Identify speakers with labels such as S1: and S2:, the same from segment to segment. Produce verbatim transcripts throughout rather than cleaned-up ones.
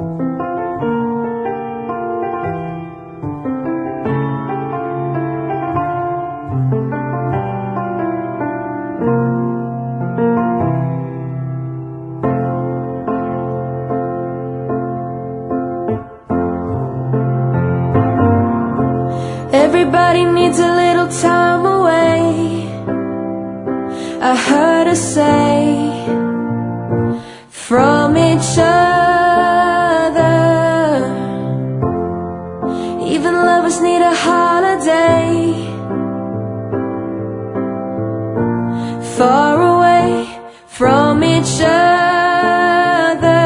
S1: Everybody needs a little time away, I heard her say, from each other. Even lovers need a holiday, far away from each other.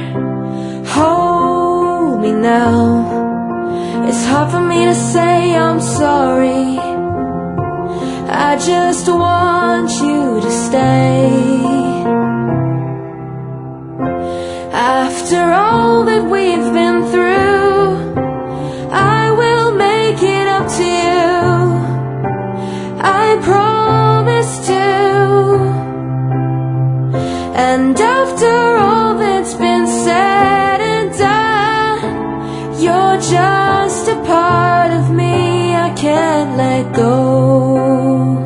S1: Hold me now. It's hard for me to say I'm sorry. I just want you to stay. After all that we've been through, I will make it up to you, I promise to. And after all that's been said and done, you're just a part of me I can't let go.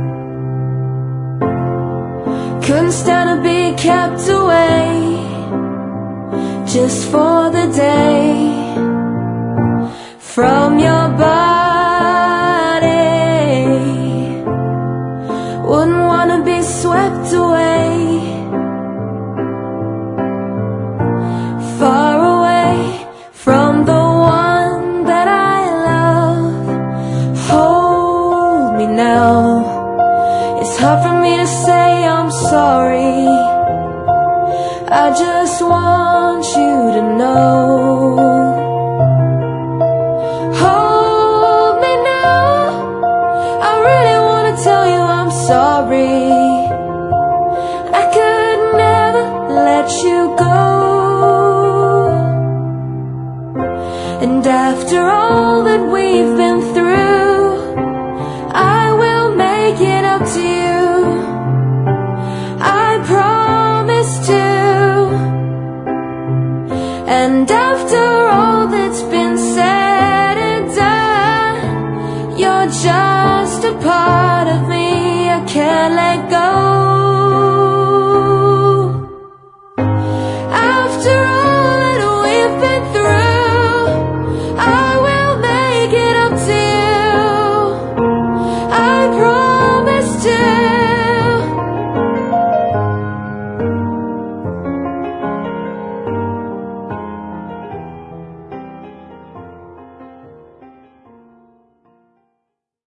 S1: Couldn't stand to be kept away just for the day from your body. Wouldn't wanna be swept away, far away from the one that I love. Hold me now. It's hard for me to say I'm sorry. I just want you to know. Hold me now. I really wanna tell you I'm sorry. I could never let you go. And after all that we've been through, I will make it up to you, I promise to. And after all that's been said and done, you're just a part of me I can't let go.